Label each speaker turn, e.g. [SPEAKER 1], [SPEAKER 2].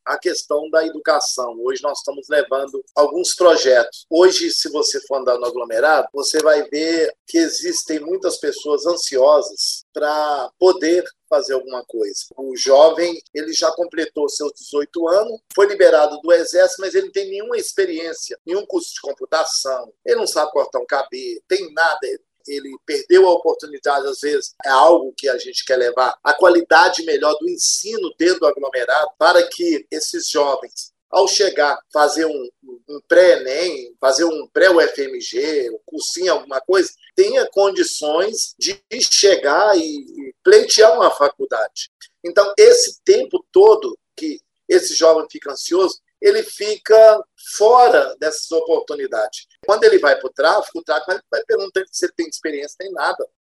[SPEAKER 1] a questão da educação. Hoje nós estamos levando alguns projetos. Hoje, se você for andar no aglomerado, você vai ver que existem muitas pessoas ansiosas para poder fazer alguma coisa. O jovem, ele já completou seus 18 anos, foi liberado do exército, mas ele não tem nenhuma experiência, nenhum curso de computação, ele não sabe cortar um cabelo, tem nada. Ele perdeu a oportunidade, às vezes, é algo que a gente quer levar a qualidade melhor do ensino dentro do aglomerado para que esses jovens, ao chegar, fazer um pré-ENEM, fazer um pré-UFMG, um cursinho, alguma coisa, tenha condições de chegar e pleitear uma faculdade. Então, esse tempo todo que esse jovem fica ansioso, ele fica fora dessas oportunidades. Quando ele vai para o tráfico vai perguntar se ele tem experiência, tem nada.